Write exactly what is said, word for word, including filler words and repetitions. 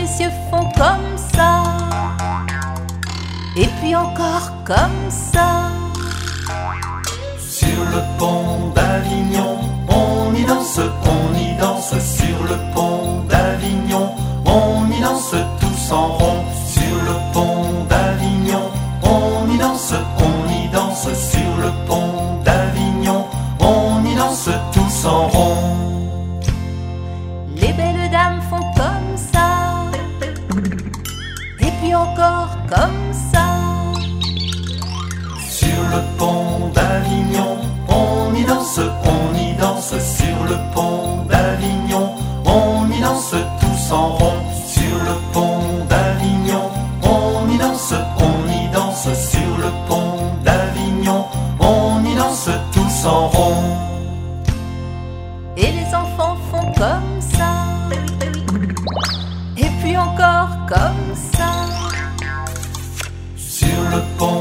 messieurs font comme ça, et puis encore comme ça. Sur le pont d'Avignon, on y danse, on y danse. Sur le pont d'Avignon, on y danse tous en rond. Sur le pont d'Avignon, on y danse, on y danse. Sur le pont d'Avignon, on y danse tous en rond. Les belles dames font comme ça, et puis encore comme ça. Sur le pont d'Avignon, on y danse, on y danse. Sur le pont d'Avignon, on y danse tous en rond. Sur le pont d'Avignon, on y danse, on y danse. Sur le pont d'Avignon, on y danse tous en rond. Et les enfants font comme ça, et puis encore comme ça. Sur le pont